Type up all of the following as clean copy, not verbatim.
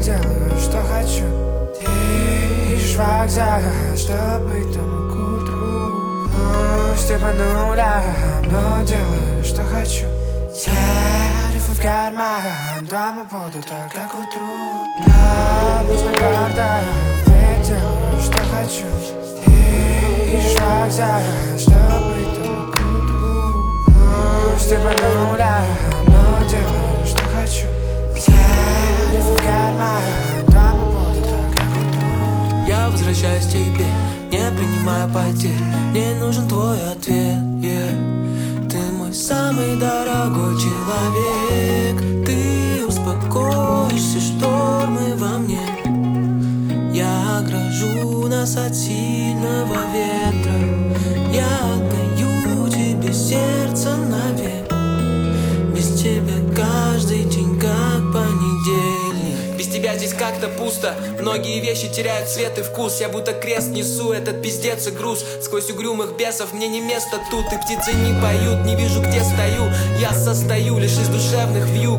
делаю, что хочу. Ты ищешь вокзал, чтобы быть там к утру. Пусть ты по нулям, но делаю, что хочу. Телефон в карман, дома буду так, как утру. Я пусть на картах, я делаю, что хочу. Ты ищешь вокзал, чтобы быть там к утру. Пусть ты по нулям, но делаю, что хочу. Телефон в карман, дома буду так, как утру. Я возвращаюсь к тебе, не принимая потерь. Мне нужен твой ответ, Ты мой самый дорогой человек. Ты успокоишься, штормы во мне. Я огражу нас от сильного ветра. Я отдаю тебе сердце навек. Без тебя каждый день как понедельник. Без тебя здесь как-то пусто. Многие вещи теряют цвет и вкус. Я будто крест несу этот пиздец и груз. Сквозь угрюмых бесов мне не место тут. И птицы не поют, не вижу, где стою. Я состою лишь из душевных вьюг.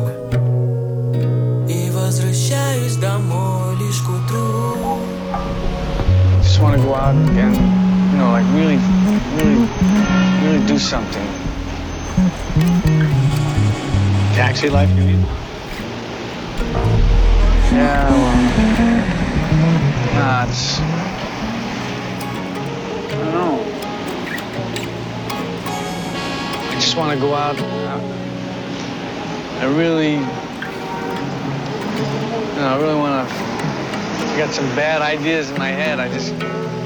И возвращаюсь домой лишь к утру. Just want to go out and, like really do something. Taxi life, you mean? Yeah, well, nah, it's, I don't know. I just want to go out. I really want to. I got some bad ideas in my head. I just